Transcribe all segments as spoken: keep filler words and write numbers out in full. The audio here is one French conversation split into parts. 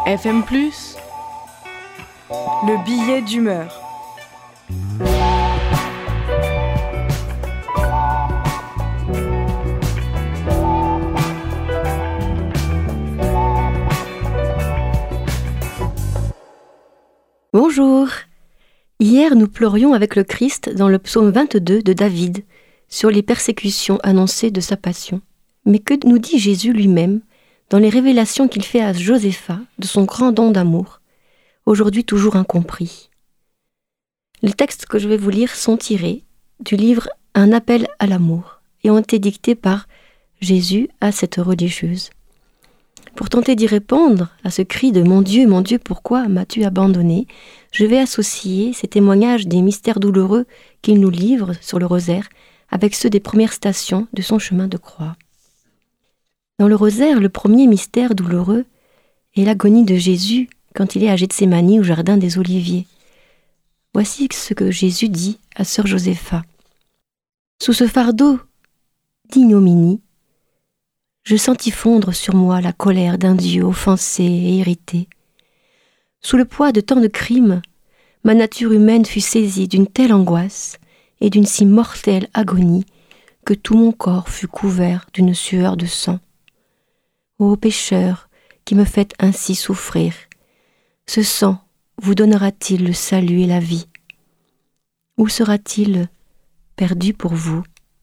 F M plus, le billet d'humeur. Bonjour. Hier, nous pleurions avec le Christ dans le psaume vingt-deux de David sur les persécutions annoncées de sa passion. Mais que nous dit Jésus lui-même dans les révélations qu'il fait à Josépha de son grand don d'amour, aujourd'hui toujours incompris? Les textes que je vais vous lire sont tirés du livre Un appel à l'amour et ont été dictés par Jésus à cette religieuse. Pour tenter d'y répondre à ce cri de « Mon Dieu, mon Dieu, pourquoi m'as-tu abandonné ?», je vais associer ces témoignages des mystères douloureux qu'il nous livre sur le rosaire avec ceux des premières stations de son chemin de croix. Dans le rosaire, le premier mystère douloureux est l'agonie de Jésus quand il est à Gethsémani au jardin des Oliviers. Voici ce que Jésus dit à sœur Josépha. « Sous ce fardeau d'ignominie, je sentis fondre sur moi la colère d'un Dieu offensé et irrité. Sous le poids de tant de crimes, ma nature humaine fut saisie d'une telle angoisse et d'une si mortelle agonie que tout mon corps fut couvert d'une sueur de sang. Ô pécheur qui me faites ainsi souffrir, ce sang vous donnera-t-il le salut et la vie? Ou sera-t-il perdu pour vous ?»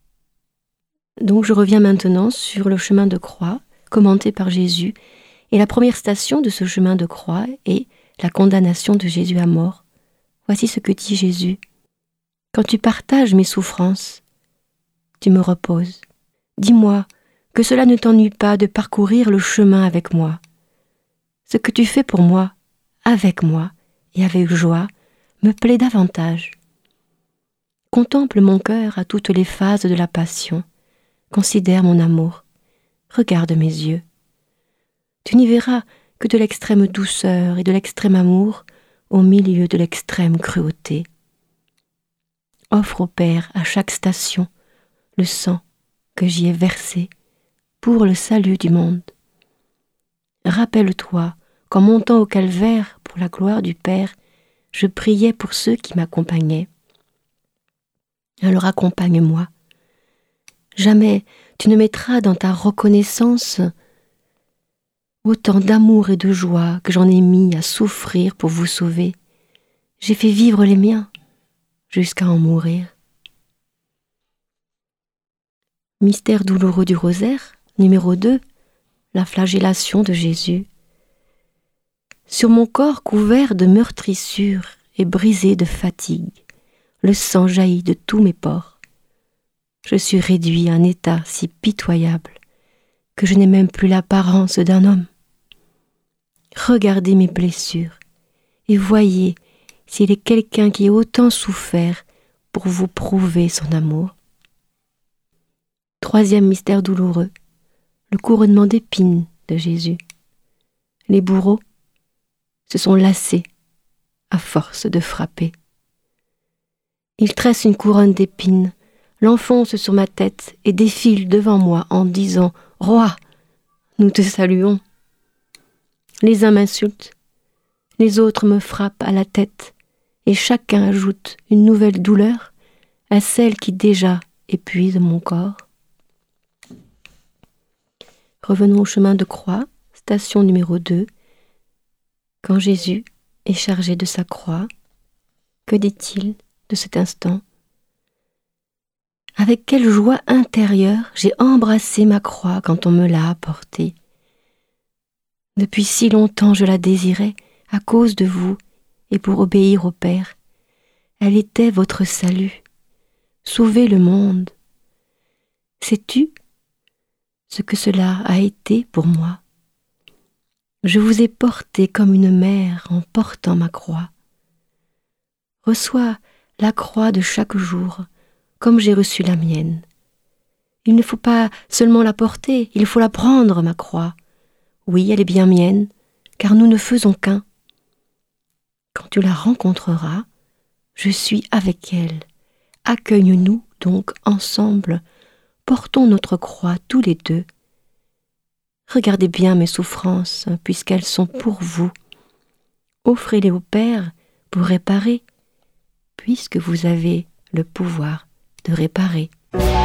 Donc je reviens maintenant sur le chemin de croix, commenté par Jésus, et la première station de ce chemin de croix est la condamnation de Jésus à mort. Voici ce que dit Jésus. « Quand tu partages mes souffrances, tu me reposes. Dis-moi que cela ne t'ennuie pas de parcourir le chemin avec moi. Ce que tu fais pour moi, avec moi et avec joie, me plaît davantage. Contemple mon cœur à toutes les phases de la passion. Considère mon amour, regarde mes yeux. Tu n'y verras que de l'extrême douceur et de l'extrême amour au milieu de l'extrême cruauté. Offre au Père à chaque station le sang que j'y ai versé pour le salut du monde. Rappelle-toi qu'en montant au calvaire pour la gloire du Père, je priais pour ceux qui m'accompagnaient. Alors accompagne-moi. Jamais tu ne mettras dans ta reconnaissance autant d'amour et de joie que j'en ai mis à souffrir pour vous sauver. J'ai fait vivre les miens jusqu'à en mourir. » Mystère douloureux du rosaire, numéro deux, la flagellation de Jésus. Sur mon corps couvert de meurtrissures et brisé de fatigue, le sang jaillit de tous mes pores. Je suis réduit à un état si pitoyable que je n'ai même plus l'apparence d'un homme. Regardez mes blessures et voyez s'il est quelqu'un qui ait autant souffert pour vous prouver son amour. Troisième mystère douloureux, le couronnement d'épines de Jésus. Les bourreaux se sont lassés à force de frapper. Ils tressent une couronne d'épines, l'enfonce sur ma tête et défile devant moi en disant « Roi, nous te saluons !» Les uns m'insultent, les autres me frappent à la tête et chacun ajoute une nouvelle douleur à celle qui déjà épuise mon corps. Revenons au chemin de croix, station numéro deux. Quand Jésus est chargé de sa croix, que dit-il de cet instant ? Avec quelle joie intérieure j'ai embrassé ma croix quand on me l'a apportée. Depuis si longtemps je la désirais à cause de vous et pour obéir au Père. Elle était votre salut. Sauvez le monde. Sais-tu ce que cela a été pour moi? Je vous ai porté comme une mère en portant ma croix. Reçois la croix de chaque jour, comme j'ai reçu la mienne. Il ne faut pas seulement la porter, il faut la prendre, ma croix. Oui, elle est bien mienne, car nous ne faisons qu'un. Quand tu la rencontreras, je suis avec elle. Accueille-nous donc ensemble, portons notre croix tous les deux. Regardez bien mes souffrances, puisqu'elles sont pour vous. Offrez-les au Père pour réparer, puisque vous avez le pouvoir de réparer.